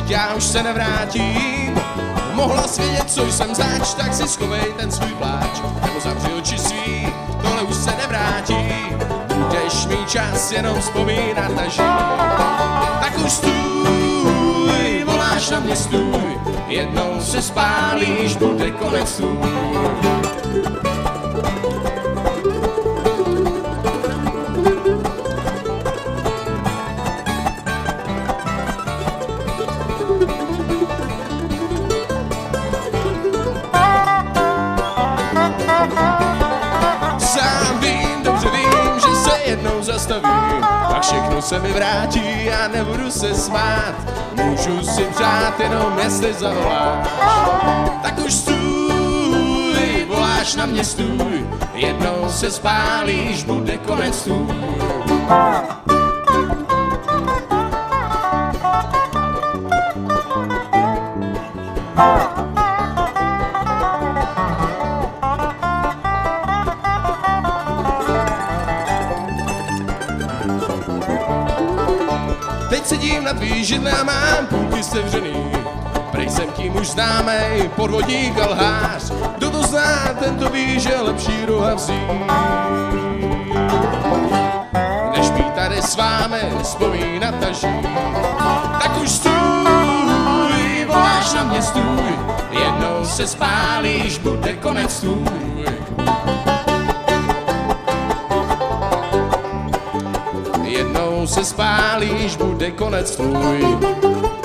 já už se nevrátím. Mohla jsi vědět, co jsem zač, tak si schovej ten svůj pláč, nebo zavři oči svý, tohle už se nevrátí. Budeš mít čas jenom vzpomínat a žít. Tak už stůj, voláš na mě stůj, jednou se spálíš, bude konec tvůj. Sám vím, dobře vím, že se jednou zastavím a všechno se mi vrátí a nebudu se smát. Můžu si přát jenom, jestli zavoláš. Tak už stůj, voláš na mě stůj, jednou se spálíš, bude konec tvůj. Teď sedím na tvý židle a mám půlky sevřený. Prej jsem tím už známej, podvodník a lhář. Kdo to zná, ten to ví, že lepší roha vzít. Než být tady s vámi, vzpomínat a žít. Tak už stůj, voláš na mě stůj, jednou se spálíš, bude konec tvůj. Jednou se spálíš, bude konec tvůj.